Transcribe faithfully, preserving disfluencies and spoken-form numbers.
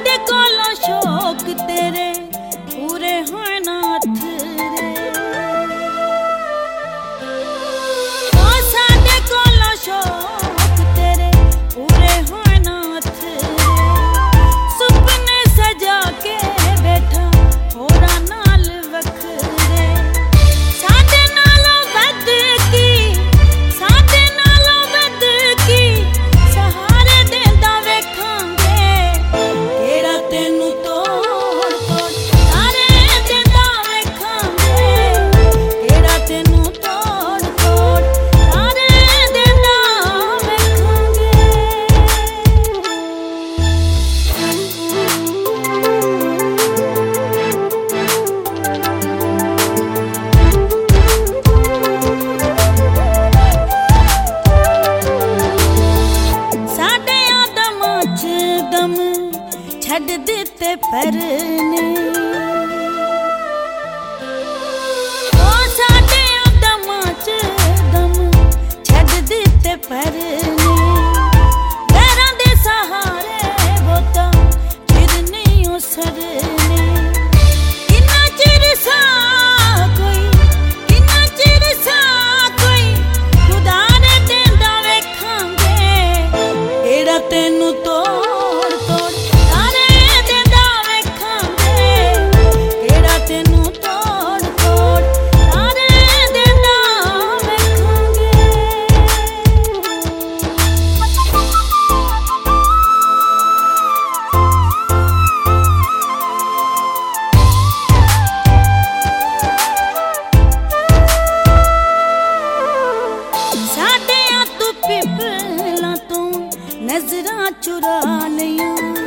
साडे कोलों शौक तेरे पूरे होए ना थरे। ओ साडे कोलों शौक तेरे पूरे होए ना थरे। सुपने सजा के बैठा होरा नाल वखरे। साडे नालों वध की साडे नालों वध की सहारे देंदा वेखांगे। केड़ा तेनू तोड़ तोड़ सारे देंदा वेखांगे। केड़ा तेनू तोड़ तोड़ सारे देंदा वेखांगे। साडे आदमां च दम छड्ड दिते परने। ओ साडे आदमां च दम छड्ड दिते परने। पैरां दे सहारे बोता चिर नहीं ओ सरने। किन्ना चिर सा कोई किन्ना चिर सा कोई खुदा ने देंदा वेखांगे। केड़ा तेनू तोड़ तोड़ सारे देंदा वेखांगे। केड़ा तेनू तोड़ तोड़ सारे देंदा वेखांगे। साडे आ तू पिपलां तों नजरां चुरा लियां।